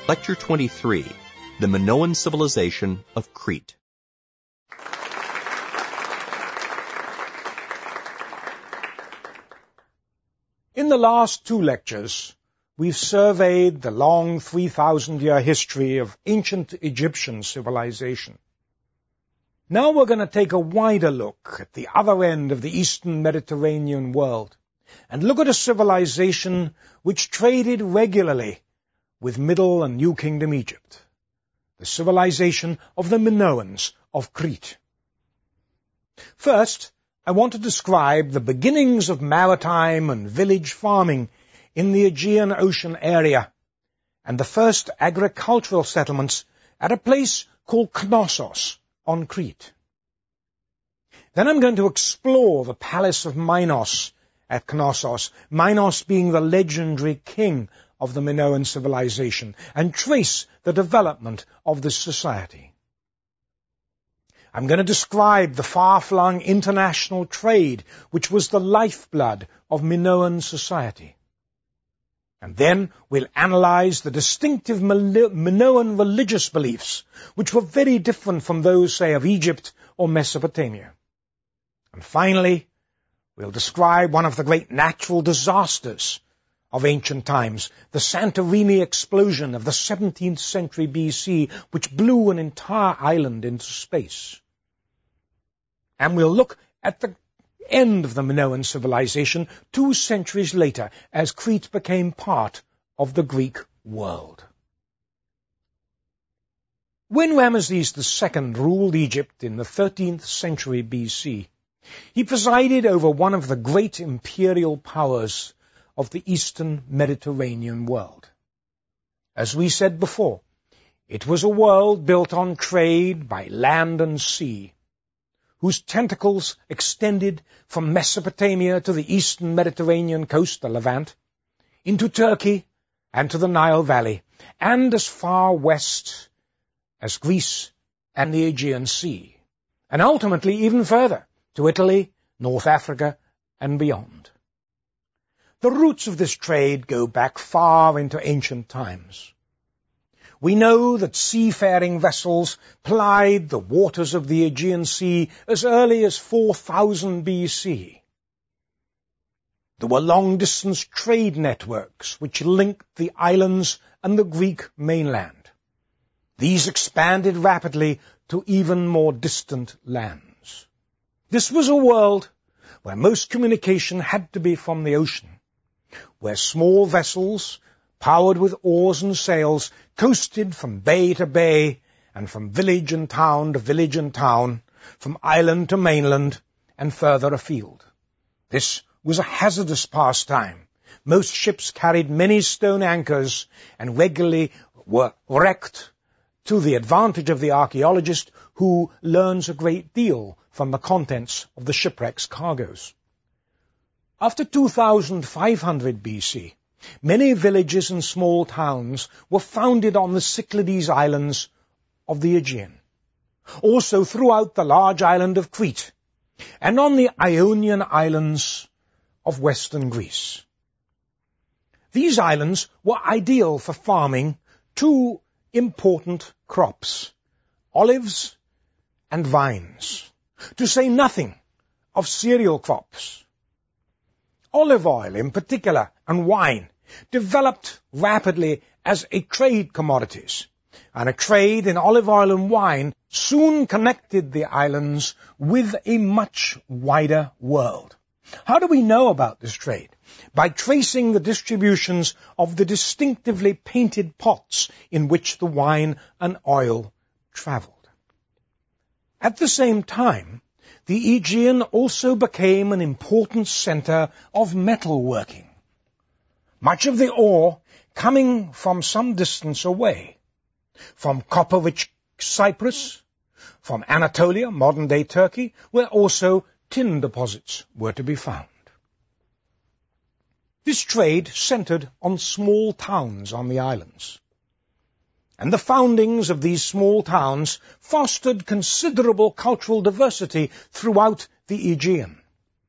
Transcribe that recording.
Lecture 23, The Minoan Civilization of Crete. In the last two lectures, we've surveyed the long 3,000-year history of ancient Egyptian civilization. Now we're going to take a wider look at the other end of the eastern Mediterranean world and look at a civilization which traded regularly with Middle and New Kingdom Egypt, the civilization of the Minoans of Crete. First, I want to describe the beginnings of maritime and village farming in the Aegean Ocean area and the first agricultural settlements at a place called Knossos on Crete. Then I'm going to explore the palace of Minos at Knossos, Minos being the legendary king of the Minoan civilization, and trace the development of this society. I'm going to describe the far-flung international trade which was the lifeblood of Minoan society. And then we'll analyze the distinctive Minoan religious beliefs, which were very different from those, say, of Egypt or Mesopotamia. And finally, we'll describe one of the great natural disasters of ancient times, the Santorini explosion of the 17th century BC, which blew an entire island into space. And we'll look at the end of the Minoan civilization 2 centuries later, as Crete became part of the Greek world. When Ramesses II ruled Egypt in the 13th century BC, he presided over one of the great imperial powers of the eastern Mediterranean world. As we said before, it was a world built on trade by land and sea, whose tentacles extended from Mesopotamia to the eastern Mediterranean coast, the Levant, into Turkey and to the Nile Valley, and as far west as Greece and the Aegean Sea, and ultimately even further to Italy, North Africa, and beyond. The roots of this trade go back far into ancient times. We know that seafaring vessels plied the waters of the Aegean Sea as early as 4000 BC. There were long-distance trade networks which linked the islands and the Greek mainland. These expanded rapidly to even more distant lands. This was a world where most communication had to be from the ocean, where small vessels, powered with oars and sails, coasted from bay to bay and from village and town to village and town, from island to mainland and further afield. This was a hazardous pastime. Most ships carried many stone anchors and regularly were wrecked, to the advantage of the archaeologist, who learns a great deal from the contents of the shipwreck's cargoes. After 2500 BC, many villages and small towns were founded on the Cyclades Islands of the Aegean, also throughout the large island of Crete, and on the Ionian islands of western Greece. These islands were ideal for farming 2 important crops, olives and vines, to say nothing of cereal crops. Olive oil in particular and wine developed rapidly as a trade commodities, and a trade in olive oil and wine soon connected the islands with a much wider world. How do we know about this trade? By tracing the distributions of the distinctively painted pots in which the wine and oil traveled. At the same time, the Aegean also became an important center of metalworking, much of the ore coming from some distance away, from copper-rich Cyprus, from Anatolia, modern-day Turkey, where also tin deposits were to be found. This trade centered on small towns on the islands, and the foundings of these small towns fostered considerable cultural diversity throughout the Aegean.